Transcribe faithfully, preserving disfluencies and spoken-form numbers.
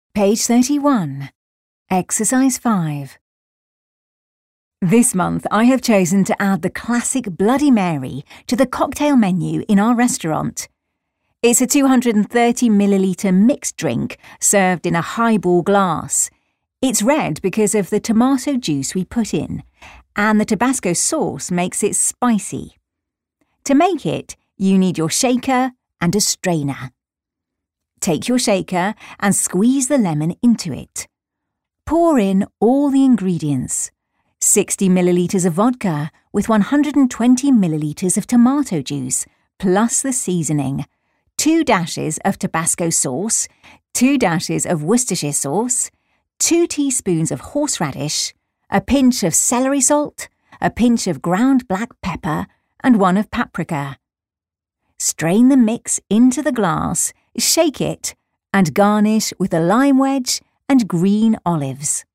Page thirty-one. Exercise five. This month I have chosen to add the classic Bloody Mary to the cocktail menu in our restaurant. It's a two hundred thirty milliliter mixed drink served in a highball glass. It's red because of the tomato juice we put in, and the Tabasco sauce makes it spicy. To make it, you need your shaker and a strainer. Take your shaker and squeeze the lemon into it. Pour in all the ingredients. sixty milliliters of vodka with one hundred twenty milliliters of tomato juice, plus the seasoning. Two dashes of Tabasco sauce, two dashes of Worcestershire sauce, two teaspoons of horseradish, a pinch of celery salt, a pinch of ground black pepper, and one of paprika. Strain the mix into the glass, shake it, and garnish with a lime wedge and green olives.